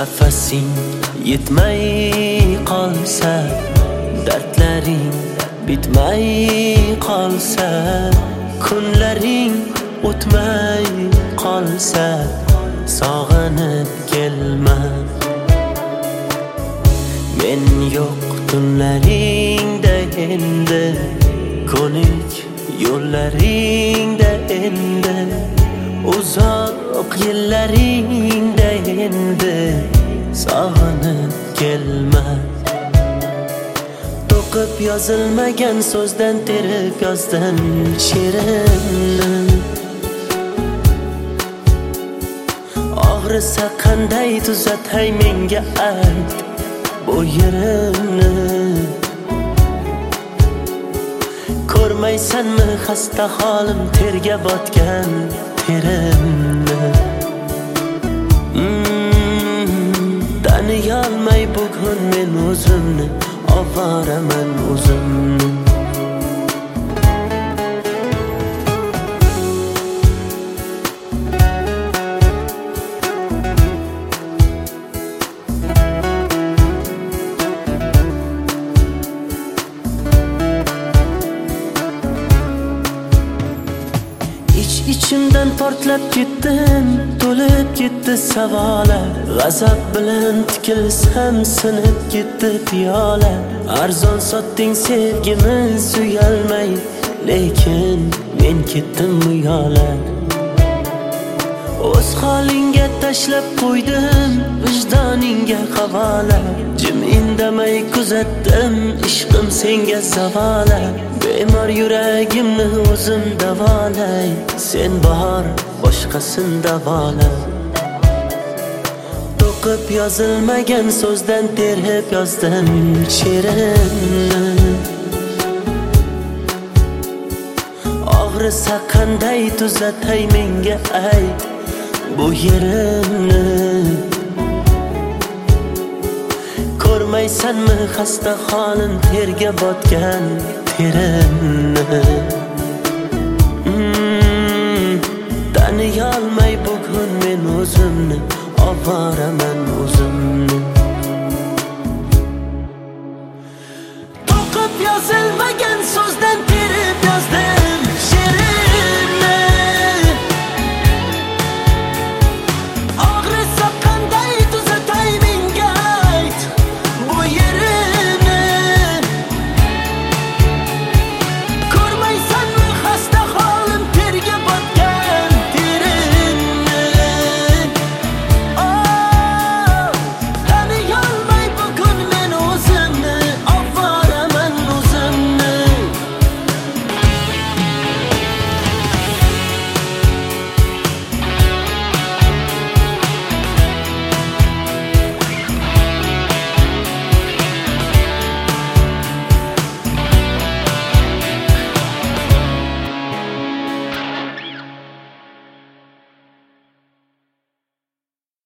Nafasing yetmay qolsa, dardlaring bitmay qolsa, kunlaring o'tmay qolsa, sog'inib kelma. Men yo'q tunlaringda endi, ko'nik yo'llaringda endi, uzoq yillaringda endi, sog'inib kelma. To'qib yozilmagan so'zdan terib yozdim she'rimni. Og'risa qanday tuzatay menga ayt bu yerimni. Ko'rmaysanmi xasta holim, terga botgan terimni. Taniyolmay bugun men o'zimni, ovoraman o'zimni. İçimden portlab ketdim, to'lib ketdi savollar. G'azab bilan tikilsam sinib ketdi piyola. Arzon sotding sevgimiz uyalmay, lekin men ketdim bu yo'la. O'z holingga tashlab qo'ydim, vijdoningga havola. Jim indamay kuzatdim, ishqim senga zavola. Bemor yuragimni o'zim davolay, sen bor boshqasin davola. To'qib yozilmagan so'zdan terib yozdim she'rimni. Og'risa qanday tuzatay menga ayt bu yerimni. Ko'rmaysanmi xasta holim, terga botgan terimni. Taniyolmay bugun men o'zimni, ovoraman o'zimni. To'qib yozilmagan